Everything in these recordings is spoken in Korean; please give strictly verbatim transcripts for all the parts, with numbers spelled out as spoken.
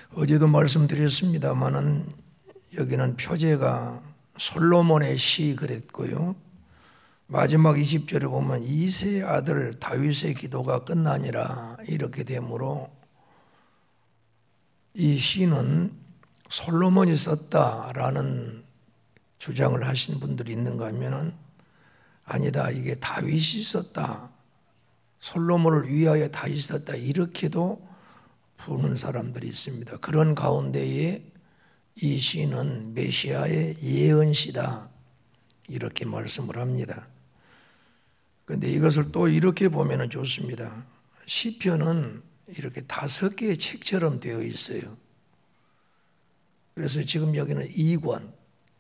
어제도 말씀드렸습니다마는 여기는 표제가 솔로몬의 시 그랬고요. 마지막 이십 절에 보면 이새의 아들 다윗의 기도가 끝나니라 이렇게 되므로 이 시는 솔로몬이 썼다라는 주장을 하신 분들이 있는가 하면은 아니다, 이게 다윗이 썼다, 솔로몬을 위하여 다윗이 썼다 이렇게도 부르는 사람들이 있습니다. 그런 가운데에 이 시는 메시아의 예언시다 이렇게 말씀을 합니다. 그런데 이것을 또 이렇게 보면 좋습니다. 시편은 이렇게 다섯 개의 책처럼 되어 있어요. 그래서 지금 여기는 이 권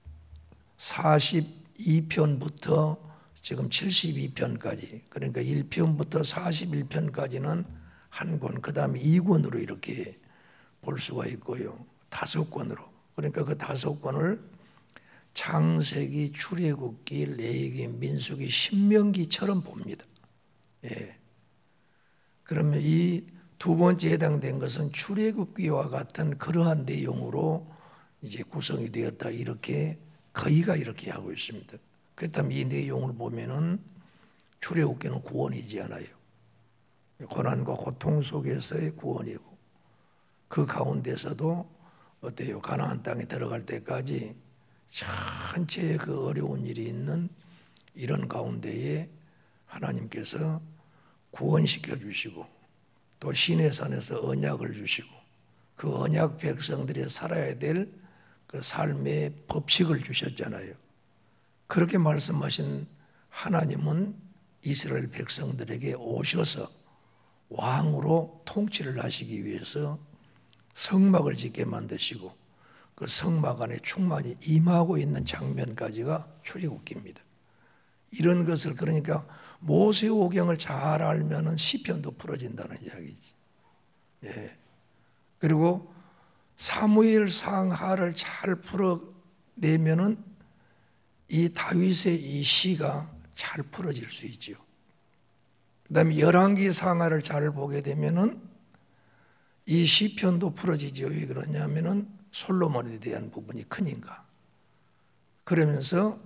사십이 편부터 지금 칠십이 편까지, 그러니까 일 편부터 사십일 편까지는 한 권, 그 다음에 이 권으로 이렇게 볼 수가 있고요. 다섯 권으로. 그러니까 그 다섯 권을 창세기, 출애굽기, 레위기, 민수기, 신명기처럼 봅니다. 예. 그러면 이 두 번째 해당된 것은 출애굽기와 같은 그러한 내용으로 이제 구성이 되었다 이렇게 거의가 이렇게 하고 있습니다. 그렇다면 이 내용을 보면은 출애굽기는 구원이지 않아요. 고난과 고통 속에서의 구원이고 그 가운데서도 어때요? 가나안 땅에 들어갈 때까지 전체의 그 어려운 일이 있는 이런 가운데에 하나님께서 구원시켜 주시고 또 시내산에서 언약을 주시고 그 언약 백성들이 살아야 될 그 삶의 법칙을 주셨잖아요. 그렇게 말씀하신 하나님은 이스라엘 백성들에게 오셔서 왕으로 통치를 하시기 위해서 성막을 짓게 만드시고 그 성막 안에 충만히 임하고 있는 장면까지가 출애굽기입니다. 이런 것을 그러니까 모세오경을 잘 알면은 시편도 풀어진다는 이야기지. 예. 그리고 사무엘상 하를 잘 풀어내면은 이 다윗의 이 시가 잘 풀어질 수 있죠. 그다음에 열왕기 상하를 잘 보게 되면은 이 시편도 풀어지죠. 왜 그러냐면은 솔로몬에 대한 부분이 크니까. 그러면서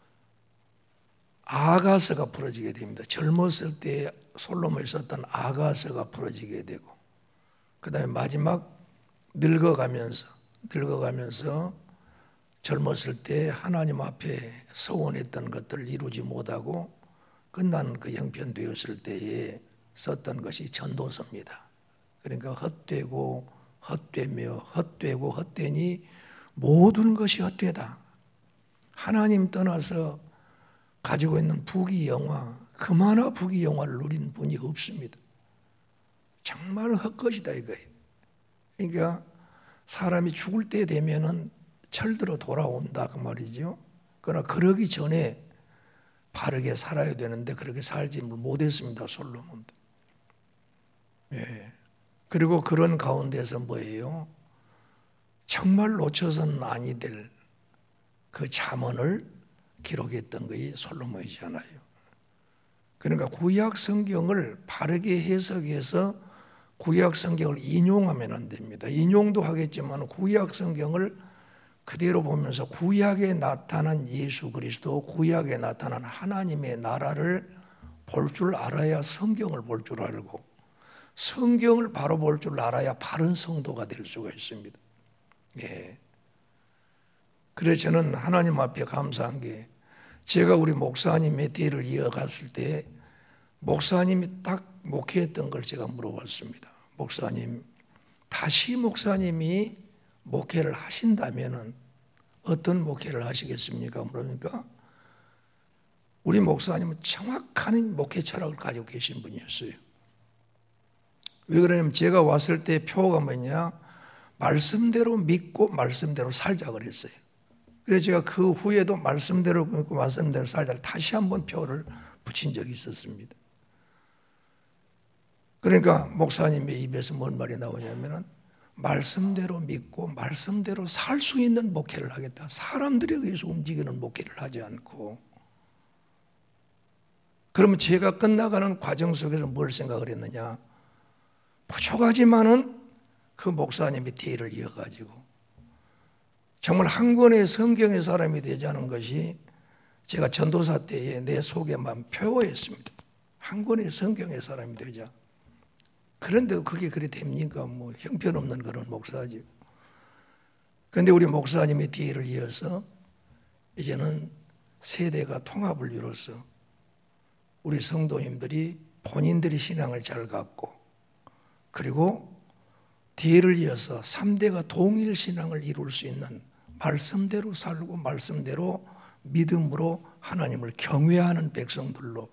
아가서가 풀어지게 됩니다. 젊었을 때 솔로몬이 썼던 아가서가 풀어지게 되고, 그 다음에 마지막 늙어가면서 늙어가면서 젊었을 때 하나님 앞에 서원했던 것들을 이루지 못하고 끝난 그 형편되었을 때에 썼던 것이 전도서입니다. 그러니까 헛되고 헛되며 헛되고 헛되니 모든 것이 헛되다. 하나님 떠나서 가지고 있는 부귀영화, 그마나 부귀영화를 누린 분이 없습니다. 정말 헛것이다 이거예요. 그러니까 사람이 죽을 때 되면은 철들어 돌아온다 그 말이죠. 그러나 그러기 전에 바르게 살아야 되는데 그렇게 살지 못했습니다. 솔로몬도. 예. 그리고 그런 가운데서 뭐예요? 정말 놓쳐서는 아니 될 그 잠언을 기록했던 것이 솔로몬이잖아요. 그러니까 구약 성경을 바르게 해석해서 구약 성경을 인용하면 안 됩니다. 인용도 하겠지만 구약 성경을 그대로 보면서 구약에 나타난 예수 그리스도, 구약에 나타난 하나님의 나라를 볼 줄 알아야 성경을 볼 줄 알고, 성경을 바로 볼 줄 알아야 바른 성도가 될 수가 있습니다. 예. 그래서 저는 하나님 앞에 감사한 게, 제가 우리 목사님의 뒤를 이어갔을 때 목사님이 딱 목회했던 걸 제가 물어봤습니다. 목사님, 다시 목사님이 목회를 하신다면은 어떤 목회를 하시겠습니까? 그러니까 우리 목사님은 정확한 목회 철학을 가지고 계신 분이었어요. 왜 그러냐면 제가 왔을 때 표가 뭐냐, 말씀대로 믿고 말씀대로 살자 그랬어요. 그래서 제가 그 후에도 말씀대로 믿고 말씀대로 살자 다시 한번 표를 붙인 적이 있었습니다. 그러니까 목사님의 입에서 뭔 말이 나오냐면은 말씀대로 믿고 말씀대로 살 수 있는 목회를 하겠다. 사람들에 의해서 움직이는 목회를 하지 않고. 그러면 제가 끝나가는 과정 속에서 뭘 생각을 했느냐, 부족하지만은 그 목사님이 뒤를 이어가지고 정말 한 권의 성경의 사람이 되자는 것이 제가 전도사 때에 내 속에만 표했습니다. 한 권의 성경의 사람이 되자. 그런데 그게 그리 됩니까? 뭐 형편없는 그런 목사지. 그런데 우리 목사님의 뒤를 이어서 이제는 세대가 통합을 이뤄서 우리 성도님들이 본인들이 신앙을 잘 갖고 그리고 뒤를 이어서 삼 대가 동일 신앙을 이룰 수 있는 말씀대로 살고 말씀대로 믿음으로 하나님을 경외하는 백성들로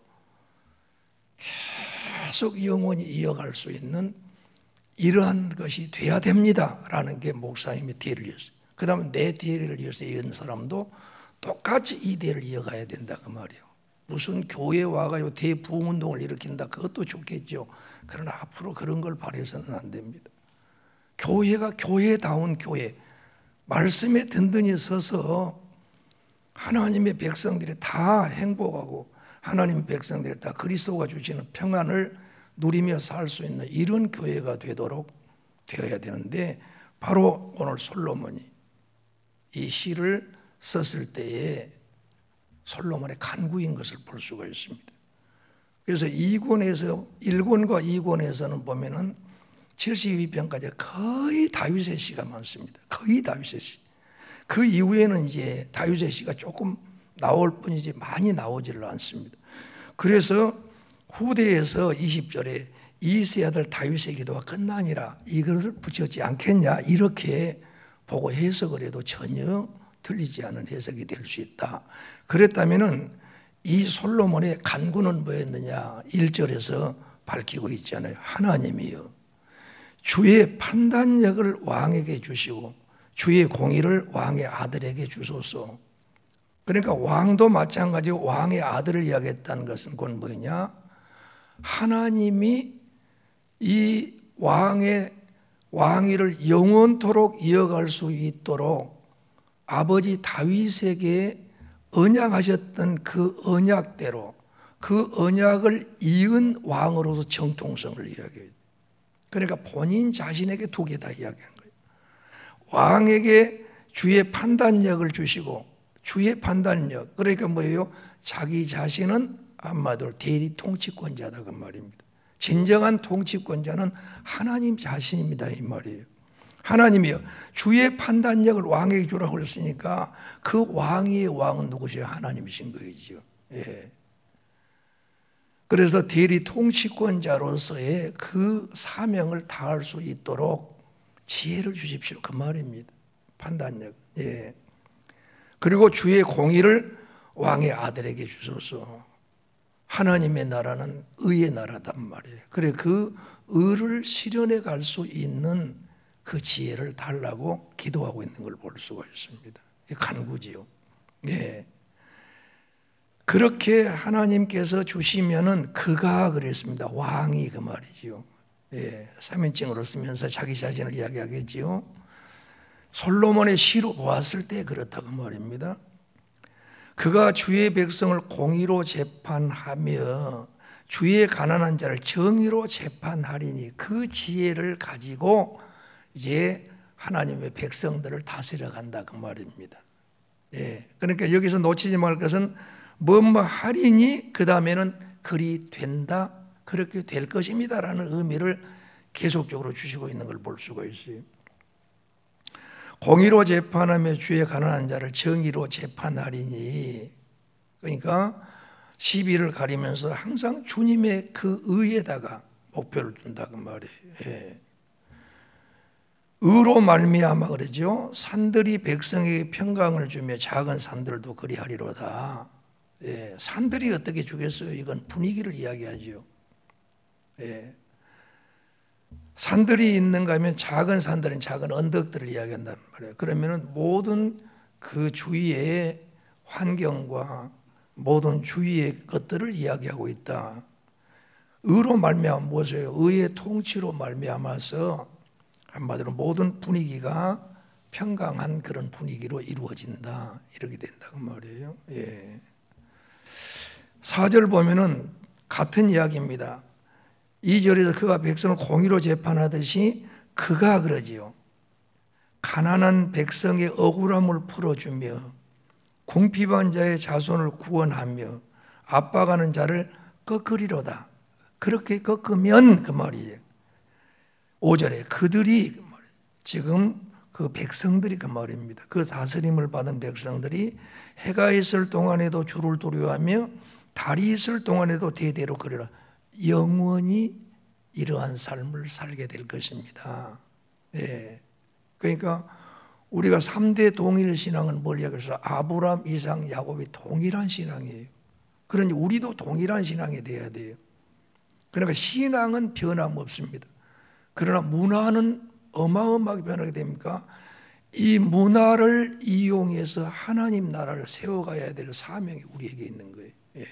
계속 영원히 이어갈 수 있는 이러한 것이 돼야 됩니다라는 게 목사님의 뒤를 이었어요. 그 다음에 내 뒤를 이어서 이은 사람도 똑같이 이 대를 이어가야 된다 그 말이에요. 무슨 교회 와가지고 대부흥운동을 일으킨다 그것도 좋겠죠. 그러나 앞으로 그런 걸 바라서는 안 됩니다. 교회가 교회다운 교회, 말씀에 든든히 서서 하나님의 백성들이 다 행복하고 하나님의 백성들이 다 그리스도가 주시는 평안을 누리며 살 수 있는 이런 교회가 되도록 되어야 되는데 바로 오늘 솔로몬이 이 시를 썼을 때에 솔로몬의 간구인 것을 볼 수가 있습니다. 그래서 이 권에서 일 권과 이 권에서는 보면은 칠십이 편까지 거의 다윗의 시가 많습니다. 거의 다윗의 시. 그 이후에는 이제 다윗의 시가 조금 나올 뿐이지 많이 나오지를 않습니다. 그래서 후대에서 이십 절에 이세 아들 다윗의 기도가 끝나니라 이것을 붙였지 않겠냐 이렇게 보고 해석을 해도 전혀 틀리지 않은 해석이 될 수 있다. 그랬다면은 이 솔로몬의 간구는 뭐였느냐 일 절에서 밝히고 있잖아요. 하나님이여 주의 판단력을 왕에게 주시고 주의 공의를 왕의 아들에게 주소서. 그러니까 왕도 마찬가지로 왕의 아들을 이야기했다는 것은 그건 뭐냐? 하나님이 이 왕의 왕위를 영원토록 이어갈 수 있도록 아버지 다윗에게 언약하셨던 그 언약대로 그 언약을 이은 왕으로서 정통성을 이야기해요. 그러니까 본인 자신에게 두 개 다 이야기한 거예요. 왕에게 주의 판단력을 주시고 주의 판단력 그러니까 뭐예요? 자기 자신은 한마디로 대리 통치권자다 그 말입니다. 진정한 통치권자는 하나님 자신입니다 이 말이에요. 하나님이요 주의 판단력을 왕에게 주라고 그랬으니까 그 왕의 왕은 누구세요? 하나님이신 거죠. 예. 그래서 대리 통치권자로서의 그 사명을 다할 수 있도록 지혜를 주십시오 그 말입니다. 판단력. 예. 그리고 주의 공의를 왕의 아들에게 주소서. 하나님의 나라는 의의 나라단 말이에요. 그래 그 의를 실현해 갈 수 있는 그 지혜를 달라고 기도하고 있는 걸 볼 수가 있습니다. 간구지요. 예. 그렇게 하나님께서 주시면은 그가 그랬습니다. 왕이 그 말이지요. 예. 삼인칭으로 쓰면서 자기 자신을 이야기하겠지요. 솔로몬의 시로 보았을 때 그렇다고 말입니다. 그가 주의 백성을 공의로 재판하며 주의 가난한 자를 정의로 재판하리니 그 지혜를 가지고 이제 하나님의 백성들을 다스려 간다 그 말입니다. 예. 그러니까 여기서 놓치지 말 것은 뭐뭐 하리니 그 다음에는 그리 된다 그렇게 될 것입니다라는 의미를 계속적으로 주시고 있는 걸 볼 수가 있어요. 공의로 재판하며 주의 가난한 자를 정의로 재판하리니 그러니까 시비를 가리면서 항상 주님의 그 의에다가 목표를 둔다 그 말이에요. 예. 의로 말미암아 그러죠. 산들이 백성에게 평강을 주며 작은 산들도 그리하리로다. 예. 산들이 어떻게 주겠어요? 이건 분위기를 이야기하죠. 예. 산들이 있는가 하면 작은 산들은 작은 언덕들을 이야기한단 말이에요. 그러면 모든 그 주위의 환경과 모든 주위의 것들을 이야기하고 있다. 의로 말미암아 무엇이에요? 의의 통치로 말미암아서 한마디로 모든 분위기가 평강한 그런 분위기로 이루어진다. 이렇게 된다고 말이에요. 예. 사 절 보면은 같은 이야기입니다. 이 절에서 그가 백성을 공의로 재판하듯이 그가 그러지요. 가난한 백성의 억울함을 풀어주며 궁핍한 자의 자손을 구원하며 압박하는 자를 꺾으리로다. 그렇게 꺾으면 그 말이에요. 오 절에 그들이 그 말이에요. 지금 그 백성들이 그 말입니다. 그 다스림을 받은 백성들이 해가 있을 동안에도 주를 두려워하며 달이 있을 동안에도 대대로 그러라. 영원히 이러한 삶을 살게 될 것입니다. 네. 그러니까 우리가 삼 대 동일 신앙은 뭘 얘기해서 아브라함, 이삭, 야곱이 동일한 신앙이에요. 그러니 우리도 동일한 신앙이 돼야 돼요. 그러니까 신앙은 변함없습니다. 그러나 문화는 어마어마하게 변하게 됩니까? 이 문화를 이용해서 하나님 나라를 세워가야 될 사명이 우리에게 있는 거예요. 예.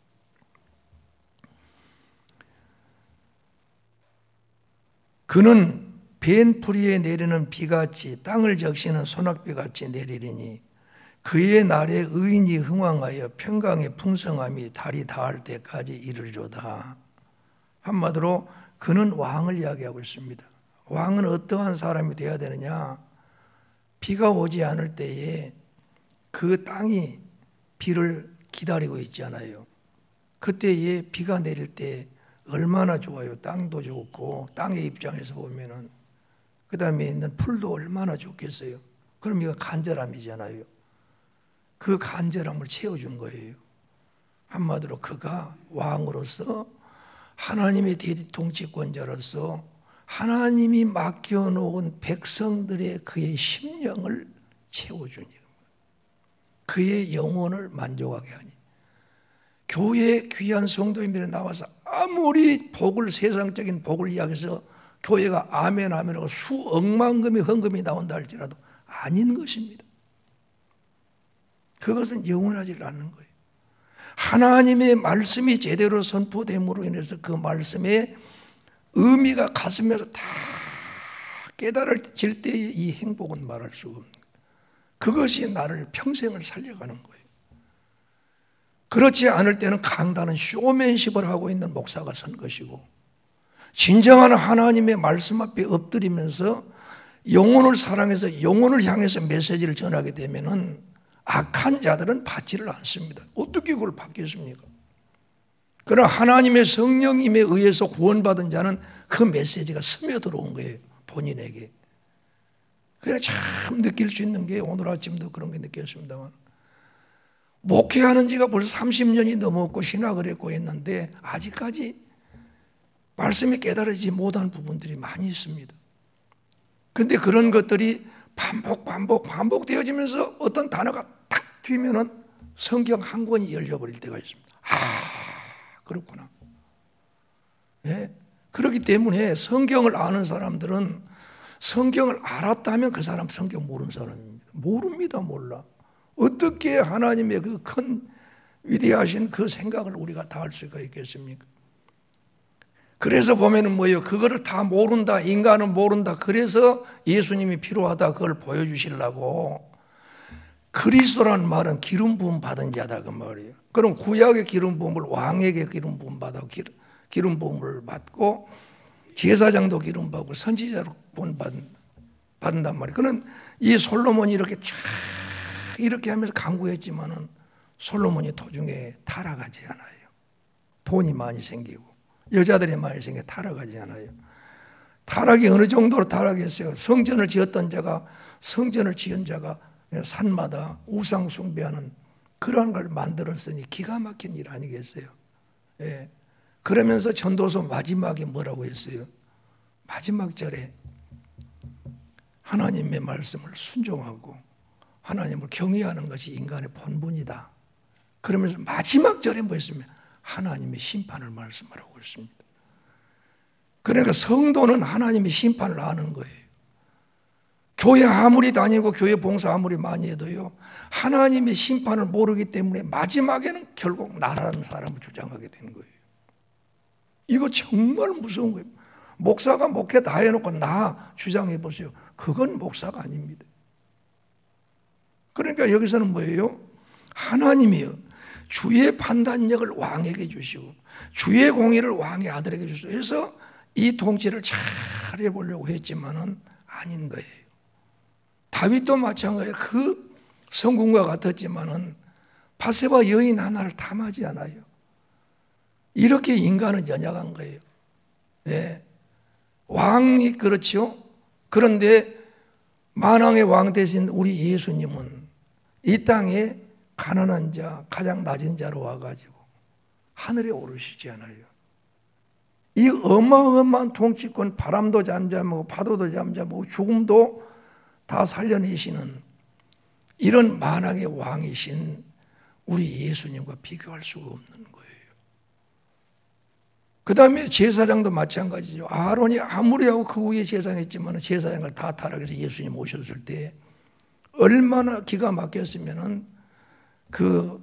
그는 벤 풀이에 내리는 비같이 땅을 적시는 소낙비같이 내리리니 그의 날에 의인이 흥왕하여 평강의 풍성함이 달이 닿을 때까지 이르리로다. 한마디로 그는 왕을 이야기하고 있습니다. 왕은 어떠한 사람이 되어야 되느냐? 비가 오지 않을 때에 그 땅이 비를 기다리고 있잖아요. 그때에 비가 내릴 때 얼마나 좋아요. 땅도 좋고 땅의 입장에서 보면은 그 다음에 있는 풀도 얼마나 좋겠어요. 그럼 이거 간절함이잖아요. 그 간절함을 채워준 거예요. 한마디로 그가 왕으로서 하나님의 대통치권자로서 하나님이 맡겨놓은 백성들의 그의 심령을 채워주니 그의 영혼을 만족하게 하니 교회 귀한 성도님들이 나와서 아무리 복을 세상적인 복을 이야기해서 교회가 아멘 아멘하고 수억만금의 헌금이 나온다 할지라도 아닌 것입니다. 그것은 영원하지 않는 거예요. 하나님의 말씀이 제대로 선포됨으로 인해서 그 말씀의 의미가 가슴에서 다 깨달아질 때의 이 행복은 말할 수가 없는 거예요. 그것이 나를 평생을 살려가는 거예요. 그렇지 않을 때는 강단은 쇼맨십을 하고 있는 목사가 선 것이고 진정한 하나님의 말씀 앞에 엎드리면서 영혼을 사랑해서 영혼을 향해서 메시지를 전하게 되면은 악한 자들은 받지를 않습니다. 어떻게 그걸 받겠습니까? 그러나 하나님의 성령님에 의해서 구원받은 자는 그 메시지가 스며들어온 거예요. 본인에게. 그래서 참 느낄 수 있는 게 오늘 아침도 그런 게 느꼈습니다만 목회하는 지가 벌써 삼십 년이 넘었고 신학을 했고 했는데 아직까지 말씀이 깨달아지지 못한 부분들이 많이 있습니다. 그런데 그런 것들이 반복 반복 반복되어지면서 어떤 단어가 딱 튀면은 성경 한 권이 열려버릴 때가 있습니다. 아 그렇구나. 예? 그렇기 때문에 성경을 아는 사람들은 성경을 알았다면 그 사람 성경 모르는 사람입니다. 모릅니다. 몰라. 어떻게 하나님의 그 큰 위대하신 그 생각을 우리가 다 알 수가 있겠습니까? 그래서 보면은 뭐예요? 그거를 다 모른다. 인간은 모른다. 그래서 예수님이 필요하다. 그걸 보여주시려고 그리스도라는 말은 기름 부음 받은 자다 그 말이에요. 그럼 구약의 기름 부음을 왕에게 기름 부음 받아 기름 부음을 받고 제사장도 기름 받고 선지자로 본 받는단 말이에요. 그는 이 솔로몬이 이렇게 쫙 이렇게 하면서 강구했지만은 솔로몬이 도중에 타락하지 않아요. 돈이 많이 생기고 여자들이 많이 생겨 타락하지 않아요. 타락이 어느 정도로 타락했어요. 성전을 지었던 자가 성전을 지은 자가 산마다 우상 숭배하는 그런 걸 만들었으니 기가 막힌 일 아니겠어요? 예. 그러면서 전도서 마지막에 뭐라고 했어요? 마지막 절에 하나님의 말씀을 순종하고 하나님을 경외하는 것이 인간의 본분이다. 그러면서 마지막 절에 뭐 했습니까? 하나님의 심판을 말씀하라고 했습니다. 그러니까 성도는 하나님의 심판을 아는 거예요. 교회 아무리 다니고 교회 봉사 아무리 많이 해도요 하나님의 심판을 모르기 때문에 마지막에는 결국 나라는 사람을 주장하게 되는 거예요. 이거 정말 무서운 거예요. 목사가 목회 다 해놓고 나 주장해 보세요. 그건 목사가 아닙니다. 그러니까 여기서는 뭐예요? 하나님이요 주의 판단력을 왕에게 주시고 주의 공의를 왕의 아들에게 주시고 해서 이 통치를 잘 차려보려고 했지만은 아닌 거예요. 다윗도 마찬가지예요. 그 성군과 같았지만은 바세바 여인 하나를 탐하지 않아요. 이렇게 인간은 연약한 거예요. 예. 왕이 그렇죠. 그런데 만왕의 왕 대신 우리 예수님은 이 땅에 가난한 자, 가장 낮은 자로 와가지고 하늘에 오르시지 않아요. 이 어마어마한 통치권, 바람도 잠잠하고 파도도 잠잠하고 죽음도 다 살려내시는 이런 만왕의 왕이신 우리 예수님과 비교할 수가 없는 거예요. 그 다음에 제사장도 마찬가지죠. 아론이 아무리 하고 그 위에 제사했지만 제사장을 다 타락해서 예수님 오셨을 때 얼마나 기가 막혔으면은 그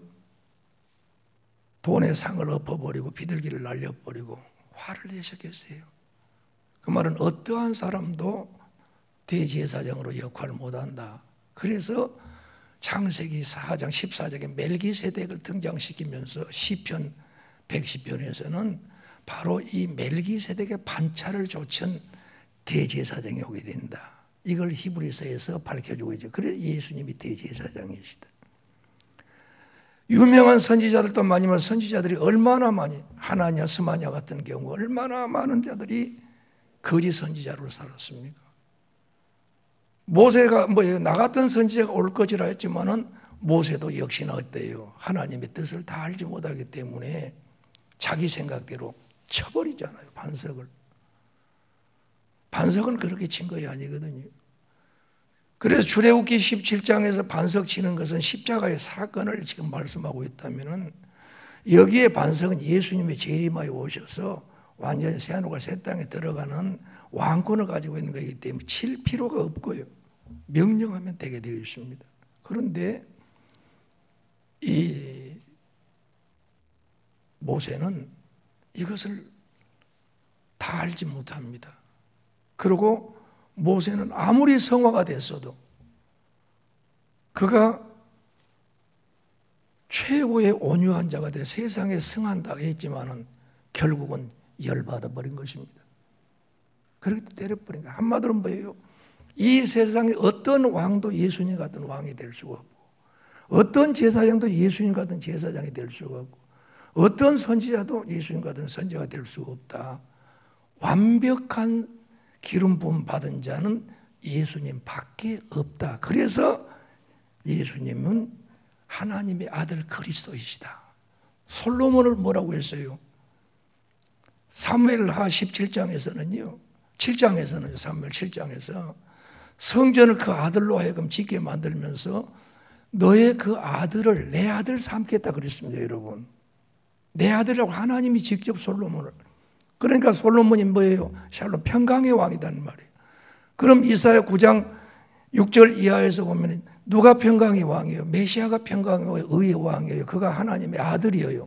돈의 상을 엎어버리고 비둘기를 날려버리고 화를 내셨겠어요. 그 말은 어떠한 사람도 대제사장으로 역할을 못한다. 그래서 창세기 사 장 십사 장에 멜기세덱을 등장시키면서 시편 백십 편에서는 바로 이 멜기세덱의 반차를 좇은 대제사장이 오게 된다. 이걸 히브리서에서 밝혀주고 있죠. 그래서 예수님이 대제사장이시다. 유명한 선지자들도 많지만 선지자들이 얼마나 많이, 하나냐 스마냐 같은 경우 얼마나 많은 자들이 거짓 선지자로 살았습니까? 모세가 뭐예요? 나 같은 선지자가 올 것이라 했지만은 모세도 역시나 어때요? 하나님의 뜻을 다 알지 못하기 때문에 자기 생각대로 쳐버리잖아요. 반석을. 반석은 그렇게 친 것이 아니거든요. 그래서 출애굽기 십칠 장에서 반석 치는 것은 십자가의 사건을 지금 말씀하고 있다면은 여기에 반석은 예수님의 재림하에 오셔서 완전히 새하늘과 새 땅에 들어가는 왕권을 가지고 있는 것이기 때문에 칠 필요가 없고요. 명령하면 되게 되어 있습니다. 그런데 이 모세는 이것을 다 알지 못합니다. 그리고 모세는 아무리 성화가 됐어도 그가 최고의 온유한 자가 돼 세상에 승한다 했지만은 결국은 열받아 버린 것입니다. 그렇게 때려버린 거예요. 한마디로 뭐예요? 이 세상에 어떤 왕도 예수님 같은 왕이 될 수가 없고 어떤 제사장도 예수님 같은 제사장이 될 수가 없고 어떤 선지자도 예수님 같은 선지자가 될 수가 없다. 완벽한 기름 부음 받은 자는 예수님 밖에 없다. 그래서 예수님은 하나님의 아들 그리스도이시다. 솔로몬을 뭐라고 했어요? 사무엘하 십칠 장에서는요. 칠 장에서는 사무엘 칠 장에서 성전을 그 아들로 하여금 짓게 만들면서 너의 그 아들을 내 아들 삼겠다 그랬습니다. 여러분. 내 아들이라고 하나님이 직접 솔로몬을. 그러니까 솔로몬이 뭐예요? 샬롬 평강의 왕이라는 말이에요. 그럼 이사야 구 장 육 절 이하에서 보면 누가 평강의 왕이에요? 메시아가 평강의 의의 왕이에요. 그가 하나님의 아들이에요.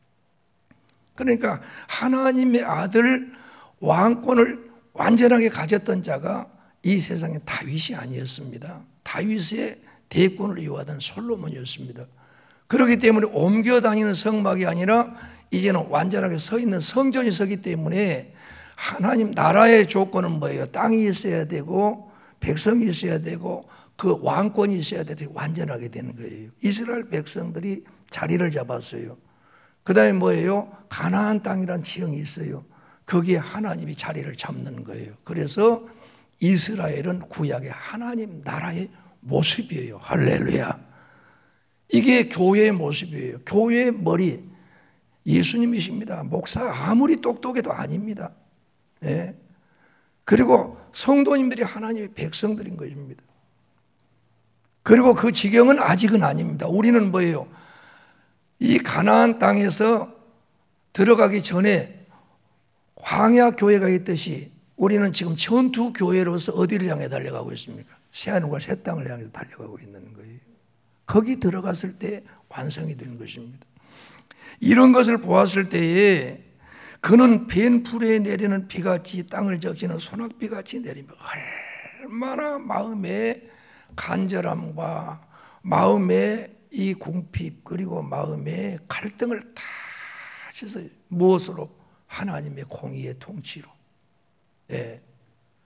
그러니까 하나님의 아들 왕권을 완전하게 가졌던 자가 이 세상에 다윗이 아니었습니다. 다윗의 대권을 이어하던 솔로몬이었습니다. 그렇기 때문에 옮겨 다니는 성막이 아니라 이제는 완전하게 서 있는 성전이 서기 때문에 하나님 나라의 조건은 뭐예요? 땅이 있어야 되고 백성이 있어야 되고 그 왕권이 있어야 되고 완전하게 되는 거예요. 이스라엘 백성들이 자리를 잡았어요. 그 다음에 뭐예요? 가나안 땅이라는 지형이 있어요. 거기에 하나님이 자리를 잡는 거예요. 그래서 이스라엘은 구약의 하나님 나라의 모습이에요. 할렐루야. 이게 교회의 모습이에요. 교회의 머리 예수님이십니다. 목사 아무리 똑똑해도 아닙니다. 네. 그리고 성도님들이 하나님의 백성들인 것입니다. 그리고 그 지경은 아직은 아닙니다. 우리는 뭐예요? 이 가나안 땅에서 들어가기 전에 광야 교회가 있듯이 우리는 지금 전투 교회로서 어디를 향해 달려가고 있습니까? 새하늘과 새 땅을 향해서 달려가고 있는 거예요. 거기 들어갔을 때 완성이 되는 것입니다. 이런 것을 보았을 때에 그는 벤 풀에 내리는 비같이 땅을 적시는 소낙비같이 내리며 얼마나 마음의 간절함과 마음의 이 궁핍 그리고 마음의 갈등을 다 씻어요. 무엇으로? 하나님의 공의의 통치로. 예.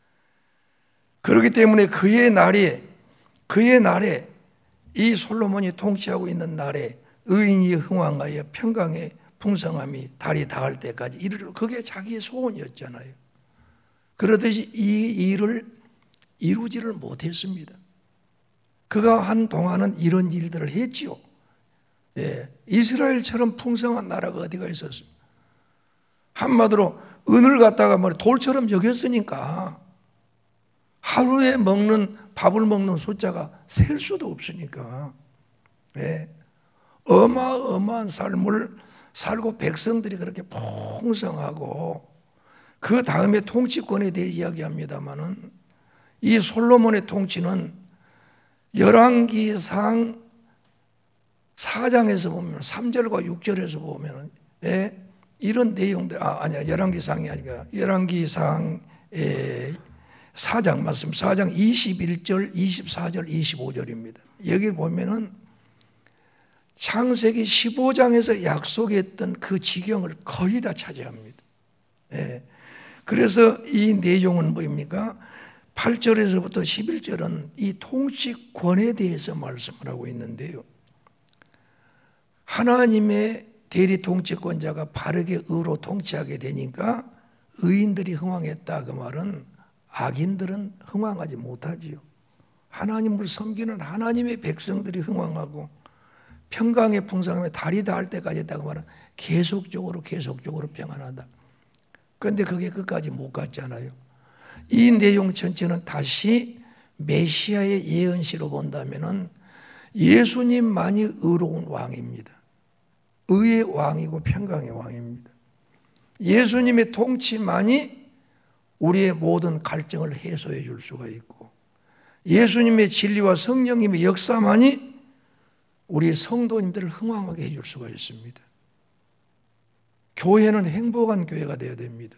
그렇기 때문에 그의 날에 그의 날에 이 솔로몬이 통치하고 있는 날에 의인이 흥왕하여 평강의 풍성함이 달이 닿을 때까지 이르러, 그게 자기의 소원이었잖아요. 그러듯이 이 일을 이루지를 못했습니다. 그가 한동안은 이런 일들을 했지요. 예, 이스라엘처럼 풍성한 나라가 어디가 있었습니까? 한마디로 은을 갖다가 뭐 돌처럼 여겼으니까 하루에 먹는 밥을 먹는 숫자가 셀 수도 없으니까, 예, 어마어마한 삶을 살고 백성들이 그렇게 풍성하고, 그 다음에 통치권에 대해 이야기합니다마는 이 솔로몬의 통치는 열왕기상 사 장에서 보면 삼 절과 육 절에서 보면 예, 이런 내용들, 아, 아니야, 열왕기상이 아니라 열왕기상 사 장 맞습니다. 사 장 이십일 절, 이십사 절, 이십오 절입니다. 여기 보면은 창세기 십오 장에서 약속했던 그 지경을 거의 다 차지합니다. 예. 그래서 이 내용은 뭐입니까? 팔 절에서부터 십일 절은 이 통치권에 대해서 말씀을 하고 있는데요. 하나님의 대리 통치권자가 바르게 의로 통치하게 되니까 의인들이 흥왕했다. 그 말은 악인들은 흥왕하지 못하지요. 하나님을 섬기는 하나님의 백성들이 흥왕하고 평강의 풍성함에 달이 닿을 때까지 했다고 말은 계속적으로 계속적으로 평안하다. 그런데 그게 끝까지 못 갔잖아요. 이 내용 전체는 다시 메시아의 예언시로 본다면은 예수님만이 의로운 왕입니다. 의의 왕이고 평강의 왕입니다. 예수님의 통치만이 우리의 모든 갈증을 해소해 줄 수가 있고, 예수님의 진리와 성령님의 역사만이 우리 성도님들을 흥왕하게 해줄 수가 있습니다. 교회는 행복한 교회가 되어야 됩니다.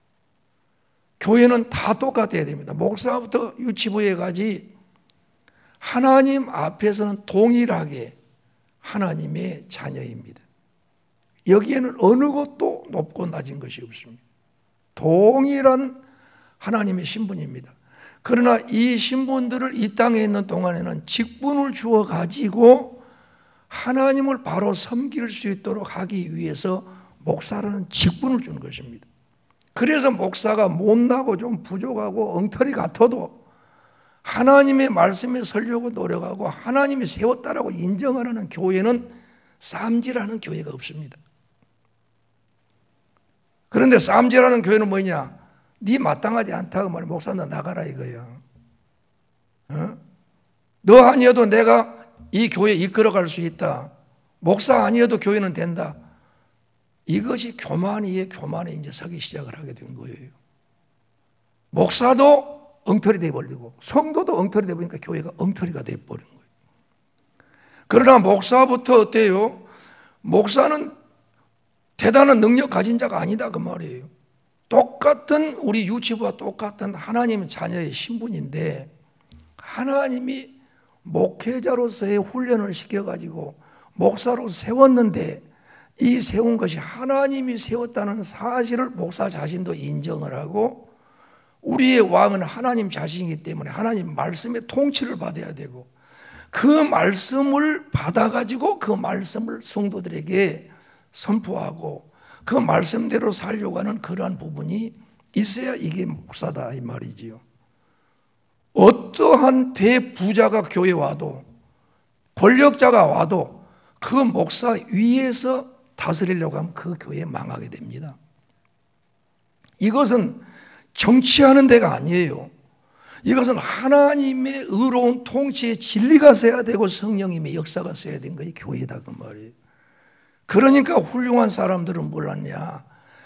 교회는 다 똑같아야 됩니다. 목사부터 유치부에까지 하나님 앞에서는 동일하게 하나님의 자녀입니다. 여기에는 어느 것도 높고 낮은 것이 없습니다. 동일한 하나님의 신분입니다. 그러나 이 신분들을 이 땅에 있는 동안에는 직분을 주어 가지고 하나님을 바로 섬길 수 있도록 하기 위해서 목사라는 직분을 주는 것입니다. 그래서 목사가 못나고 좀 부족하고 엉터리 같아도 하나님의 말씀에 서려고 노력하고 하나님이 세웠다라고 인정하는 교회는 쌈질하는 교회가 없습니다. 그런데 쌈질하는 교회는 뭐냐? 네 마땅하지 않다고 말해. 목사 너 나가라 이거야. 어? 너 아니어도 내가 이 교회 이끌어갈 수 있다. 목사 아니어도 교회는 된다. 이것이 교만 위에 교만에 이제 서기 시작을 하게 된 거예요. 목사도 엉터리 돼버리고 성도도 엉터리 돼버리니까 교회가 엉터리가 돼버린 거예요. 그러나 목사부터 어때요? 목사는 대단한 능력 가진 자가 아니다 그 말이에요. 똑같은 우리 유치부와 똑같은 하나님 자녀의 신분인데 하나님이 목회자로서의 훈련을 시켜가지고 목사로 세웠는데 이 세운 것이 하나님이 세웠다는 사실을 목사 자신도 인정을 하고 우리의 왕은 하나님 자신이기 때문에 하나님 말씀의 통치를 받아야 되고 그 말씀을 받아가지고 그 말씀을 성도들에게 선포하고 그 말씀대로 살려고 하는 그러한 부분이 있어야 이게 목사다 이 말이지요. 어떠한 대부자가 교회에 와도 권력자가 와도 그 목사 위에서 다스리려고 하면 그 교회 망하게 됩니다. 이것은 정치하는 데가 아니에요. 이것은 하나님의 의로운 통치의 진리가 써야 되고 성령님의 역사가 써야 되는 것이 교회다 그 말이에요. 그러니까 훌륭한 사람들은 몰랐냐?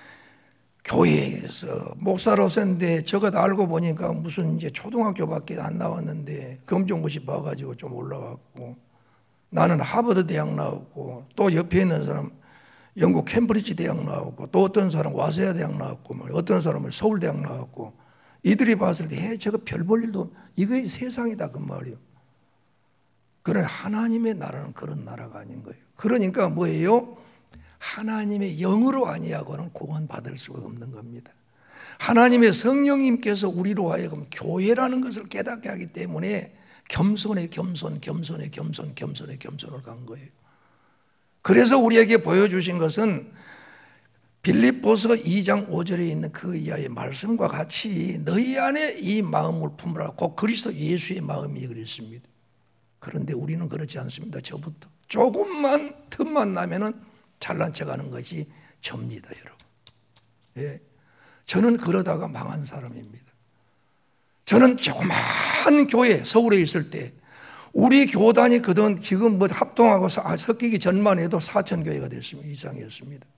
교회에서 목사로 썼는데 저것 알고 보니까 무슨 이제 초등학교밖에 안 나왔는데 검정고시 봐가지고 좀 올라갔고 나는 하버드 대학 나왔고 또 옆에 있는 사람 영국 캠브리지 대학 나왔고 또 어떤 사람 와세아 대학 나왔고 어떤 사람은 서울 대학 나왔고 이들이 봤을 때 해 저거 별 볼 일도 이거 세상이다 그 말이에요. 그러나 하나님의 나라는 그런 나라가 아닌 거예요. 그러니까 뭐예요? 하나님의 영으로 아니하고는 구원받을 수가 없는 겁니다. 하나님의 성령님께서 우리로 하여금 교회라는 것을 깨닫게 하기 때문에 겸손에 겸손, 겸손에 겸손, 겸손에 겸손을 간 거예요. 그래서 우리에게 보여주신 것은 빌립보서 이 장 오 절에 있는 그 이하의 말씀과 같이 너희 안에 이 마음을 품으라. 곧 그리스도 예수의 마음이 그랬습니다. 그런데 우리는 그렇지 않습니다. 저부터 조금만 틈만 나면은 잘난 척하는 것이 접니다, 여러분. 예. 저는 그러다가 망한 사람입니다. 저는 조그만 교회 서울에 있을 때 우리 교단이 그동 지금 뭐 합동하고 섞이기 전만 해도 사천 교회가 됐습니다. 이상이었습니다.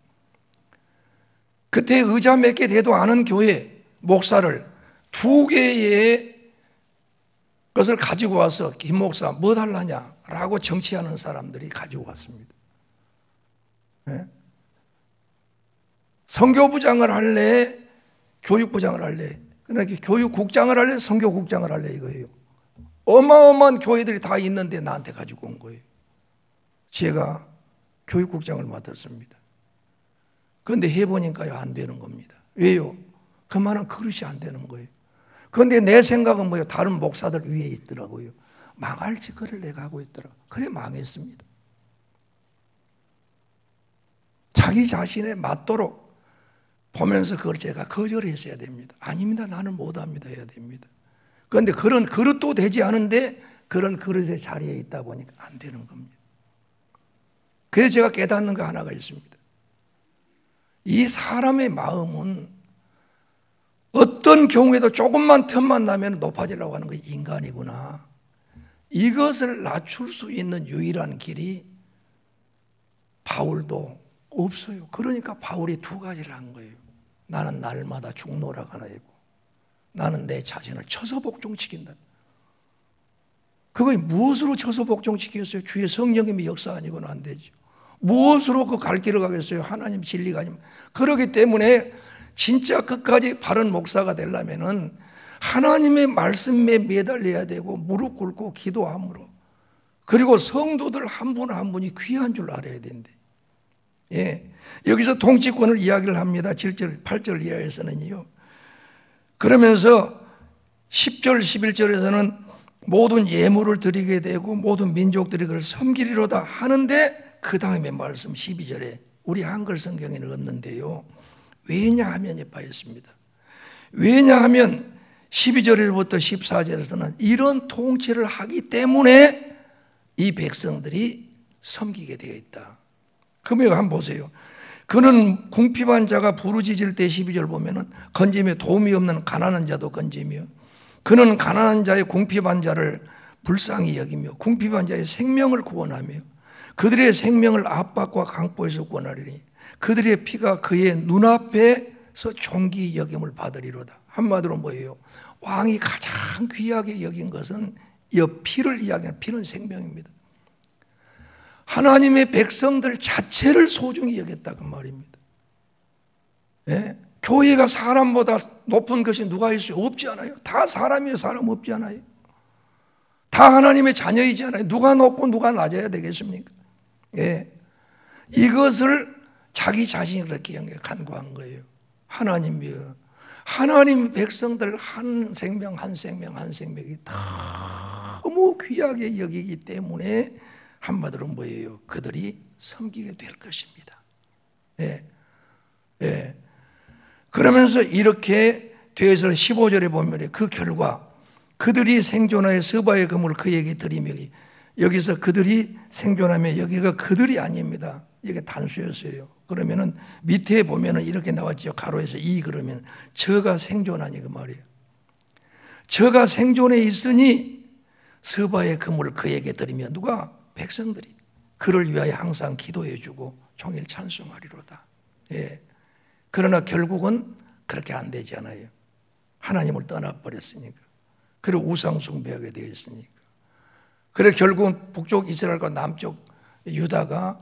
그때 의자 몇 개 돼도 않은 교회 목사를 두 개의 것을 가지고 와서 김 목사 뭐 달라냐라고 정치하는 사람들이 가지고 왔습니다. 네? 선교부장을 할래? 교육부장을 할래? 그러니까 교육국장을 할래? 선교국장을 할래? 이거예요. 어마어마한 교회들이 다 있는데 나한테 가지고 온 거예요. 제가 교육국장을 맡았습니다. 그런데 해보니까요 안 되는 겁니다. 왜요? 그 말은 그릇이 안 되는 거예요. 그런데 내 생각은 뭐예요? 다른 목사들 위에 있더라고요. 망할 짓거리를 내가 하고 있더라. 그래 망했습니다. 자기 자신에 맞도록 보면서 그걸 제가 거절했어야 됩니다. 아닙니다. 나는 못합니다. 해야 됩니다. 그런데 그런 그릇도 되지 않은데 그런 그릇의 자리에 있다 보니까 안 되는 겁니다. 그래서 제가 깨닫는 거 하나가 있습니다. 이 사람의 마음은 어떤 경우에도 조금만 틈만 나면 높아지려고 하는 것이 인간이구나. 이것을 낮출 수 있는 유일한 길이 바울도 없어요. 그러니까 바울이 두 가지를 한 거예요. 나는 날마다 죽노라가 하나이고 나는 내 자신을 쳐서 복종시킨다. 그거 무엇으로 쳐서 복종시켰어요? 주의 성령님의 역사 아니고는 안 되죠. 무엇으로 그 갈 길을 가겠어요? 하나님 진리가 아니면. 그렇기 때문에 진짜 끝까지 바른 목사가 되려면은 하나님의 말씀에 매달려야 되고 무릎 꿇고 기도함으로, 그리고 성도들 한 분 한 분이 귀한 줄 알아야 된대. 예. 여기서 통치권을 이야기를 합니다. 칠 절, 팔 절 이하에서는요. 그러면서 십 절, 십일 절에서는 모든 예물을 드리게 되고 모든 민족들이 그를 섬기리로다 하는데 그 다음에 말씀 십이 절에 우리 한글 성경에는 없는데요. 왜냐하면에 빠졌습니다. 왜냐하면 십이 절부터 십사 절에서는 이런 통치를 하기 때문에 이 백성들이 섬기게 되어 있다. 그러면 한번 보세요. 그는 궁핍한 자가 부르짖을 때 십이 절 보면은 건짐에 도움이 없는 가난한 자도 건지며 그는 가난한 자의 궁핍한 자를 불쌍히 여기며 궁핍한 자의 생명을 구원하며 그들의 생명을 압박과 강포에서 구원하리니 그들의 피가 그의 눈앞에서 존귀 여김을 받으리로다. 한마디로 뭐예요? 왕이 가장 귀하게 여긴 것은 이 피를 이야기하는, 피는 생명입니다. 하나님의 백성들 자체를 소중히 여겼다 그 말입니다. 예? 교회가 사람보다 높은 것이 누가 있어요? 없지 않아요. 다 사람이에요. 사람 없지 않아요. 다 하나님의 자녀이지 않아요. 누가 높고 누가 낮아야 되겠습니까? 예. 이것을 자기 자신이 그렇게 간구한 거예요. 하나님이요. 하나님 백성들 한 생명 한 생명 한 생명이 너무 귀하게 여기기 때문에 한마디로 뭐예요? 그들이 섬기게 될 것입니다. 예. 예. 그러면서 이렇게 뒤에서 십오 절에 보면 그 결과 그들이 생존하여 서바의 금을 그에게 드리며, 여기서 그들이 생존하며 여기가 그들이 아닙니다. 이게 단수였어요. 그러면은 밑에 보면은 이렇게 나왔죠. 가로에서 이 그러면 저가 생존하니 그 말이에요. 저가 생존해 있으니 서바의 금을 그에게 드리며 누가? 백성들이 그를 위하여 항상 기도해주고 종일 찬송하리로다. 예. 그러나 결국은 그렇게 안 되잖아요. 하나님을 떠나버렸으니까. 그리고 우상 숭배하게 되어 있으니까. 그래서 결국은 북쪽 이스라엘과 남쪽 유다가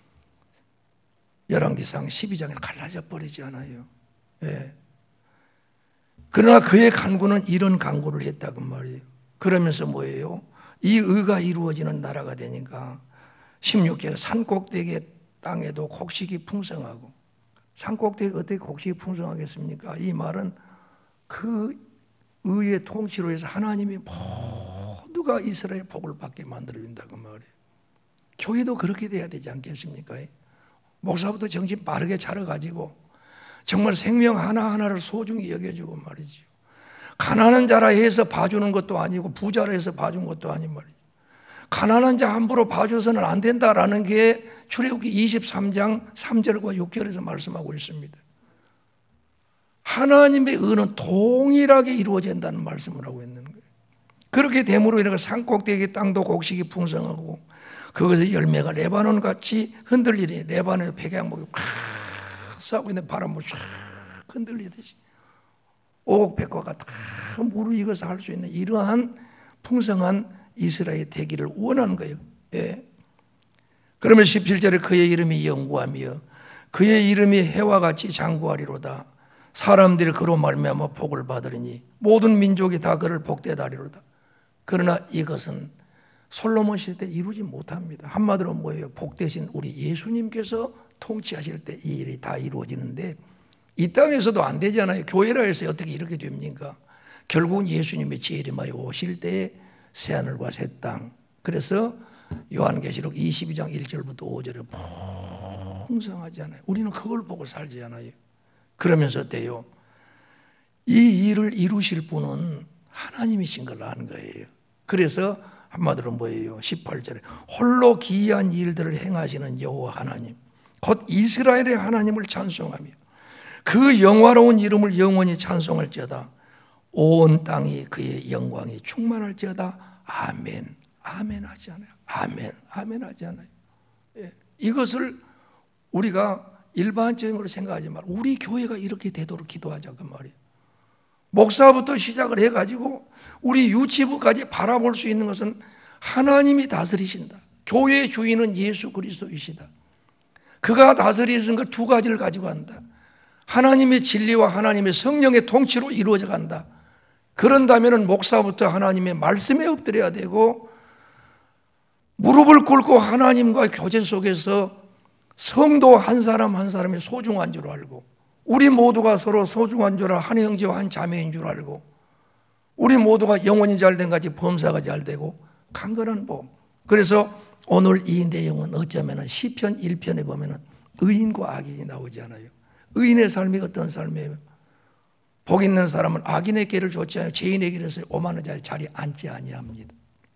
열왕기상 십이 장에 갈라져 버리지 않아요. 예. 그러나 그의 간구는 이런 간구를 했다고 말이에요. 그러면서 뭐예요? 이 의가 이루어지는 나라가 되니까 십육 절에 산꼭대기의 땅에도 곡식이 풍성하고 산꼭대기가 어떻게 곡식이 풍성하겠습니까? 이 말은 그 의의 통치로 해서 하나님이 모두가 이스라엘 복을 받게 만들어준다 그 말이에요. 교회도 그렇게 돼야 되지 않겠습니까? 목사부터 정신 바르게 차려가지고 정말 생명 하나하나를 소중히 여겨주고 말이죠. 가난한 자라 해서 봐주는 것도 아니고 부자라 해서 봐준 것도 아닌 말이죠. 가난한 자 함부로 봐줘서는 안 된다라는 게 출애굽기 이십삼 장 삼 절과 육 절에서 말씀하고 있습니다. 하나님의 의는 동일하게 이루어진다는 말씀을 하고 있는 거예요. 그렇게 됨으로 인해 산꼭대기 땅도 곡식이 풍성하고 그것의 열매가 레바논같이 흔들리니 레바논의 백향목이 팍 싸고 있는 바람을 쫙 흔들리듯이 오곡백과가 다 무르익어서 할 수 있는 이러한 풍성한 이스라엘이 되기를 원하는 거예요. 예. 그러면 십칠 절에 그의 이름이 영구하며 그의 이름이 해와 같이 장구하리로다. 사람들이 그로 말미암아 복을 받으리니 모든 민족이 다 그를 복되다 하리로다. 그러나 이것은 솔로몬 시대 때 이루지 못합니다. 한마디로 뭐예요? 복되신 우리 예수님께서 통치하실 때 이 일이 다 이루어지는데 이 땅에서도 안 되잖아요. 교회라 해서 어떻게 이렇게 됩니까? 결국은 예수님의 재림하여 오실 때에 새하늘과 새 땅. 그래서 요한계시록 이십이 장 일 절부터 오 절에 풍성하잖아요. 우리는 그걸 보고 살지 않아요. 그러면서 어때요? 이 일을 이루실 분은 하나님이신 걸 아는 거예요. 그래서 한마디로 뭐예요? 십팔 절에 홀로 기이한 일들을 행하시는 여호와 하나님 곧 이스라엘의 하나님을 찬송하며 그 영화로운 이름을 영원히 찬송할지어다. 온 땅이 그의 영광이 충만할지어다. 아멘. 아멘 하지 않아요. 아멘. 아멘 하지 않아요. 예. 이것을 우리가 일반적으로 생각하지 말고 우리 교회가 이렇게 되도록 기도하자 그 말이에요. 목사부터 시작을 해가지고 우리 유치부까지 바라볼 수 있는 것은 하나님이 다스리신다. 교회의 주인은 예수 그리스도이시다. 그가 다스리신 그 두 가지를 가지고 간다. 하나님의 진리와 하나님의 성령의 통치로 이루어져 간다. 그런다면 목사부터 하나님의 말씀에 엎드려야 되고 무릎을 꿇고 하나님과 교제 속에서 성도 한 사람 한 사람이 소중한 줄 알고 우리 모두가 서로 소중한 줄 알고 한 형제와 한 자매인 줄 알고 우리 모두가 영혼이 잘된 같이 범사가 잘되고 강건한 복. 그래서 오늘 이 내용은 어쩌면 시편 일 편에 보면 의인과 악인이 나오지 않아요. 의인의 삶이 어떤 삶이에요? 복 있는 사람은 악인의 길을 좇지 않아요. 죄인의 길에서 오만한 자리 자리 앉지 아니합니다.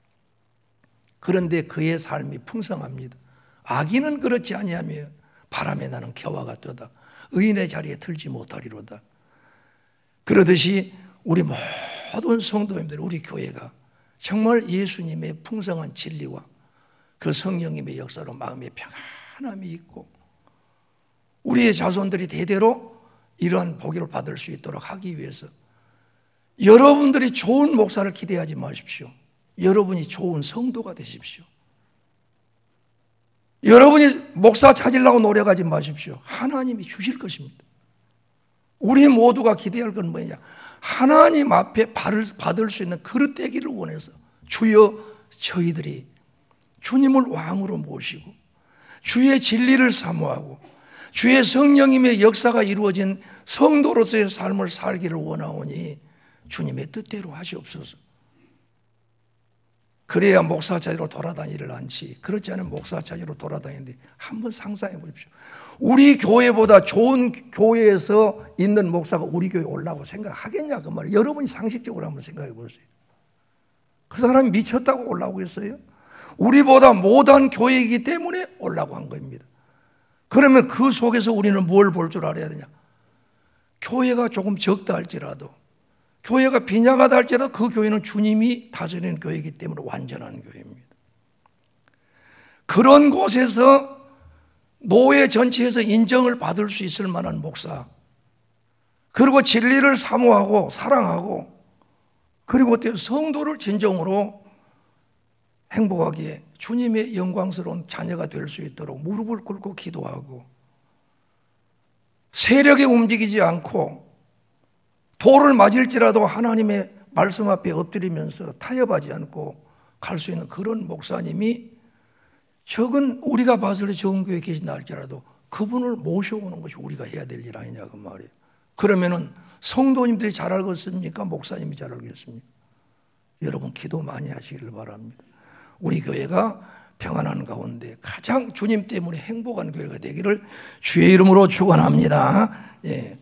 그런데 그의 삶이 풍성합니다. 악인은 그렇지 아니하며 바람에 나는 겨와 같도다. 의인의 자리에 들지 못하리로다. 그러듯이 우리 모든 성도님들 우리 교회가 정말 예수님의 풍성한 진리와 그 성령님의 역사로 마음에 평안함이 있고 우리의 자손들이 대대로 이러한 복을 받을 수 있도록 하기 위해서 여러분들이 좋은 목사를 기대하지 마십시오. 여러분이 좋은 성도가 되십시오. 여러분이 목사 찾으려고 노력하지 마십시오. 하나님이 주실 것입니다. 우리 모두가 기대할 건 뭐냐? 하나님 앞에 받을 수 있는 그릇 되기를 원해서 주여 저희들이 주님을 왕으로 모시고 주의 진리를 사모하고 주의 성령님의 역사가 이루어진 성도로서의 삶을 살기를 원하오니 주님의 뜻대로 하시옵소서. 그래야 목사 찾으러 돌아다니를 않지. 그렇지 않으면 목사 찾으러 돌아다니는데 한번 상상해 보십시오. 우리 교회보다 좋은 교회에서 있는 목사가 우리 교회에 올라고 생각하겠냐 그 말이에요. 여러분이 상식적으로 한번 생각해 보세요. 그 사람이 미쳤다고 올라오고 있어요? 우리보다 못한 교회이기 때문에 올라고 한 겁니다. 그러면 그 속에서 우리는 뭘 볼 줄 알아야 되냐? 교회가 조금 적다 할지라도 교회가 빈약하다 할지라도 그 교회는 주님이 다스리는 교회이기 때문에 완전한 교회입니다. 그런 곳에서 노회 전체에서 인정을 받을 수 있을 만한 목사, 그리고 진리를 사모하고 사랑하고 그리고 성도를 진정으로 행복하게 주님의 영광스러운 자녀가 될 수 있도록 무릎을 꿇고 기도하고 세력에 움직이지 않고 돌을 맞을지라도 하나님의 말씀 앞에 엎드리면서 타협하지 않고 갈 수 있는 그런 목사님이 적은 우리가 봤을 때 좋은 교회에 계신다 할지라도 그분을 모셔오는 것이 우리가 해야 될 일 아니냐 그 말이에요. 그러면은 성도님들이 잘 알겠습니까? 목사님이 잘 알겠습니까? 여러분 기도 많이 하시기를 바랍니다. 우리 교회가 평안한 가운데 가장 주님 때문에 행복한 교회가 되기를 주의 이름으로 축원합니다. 예.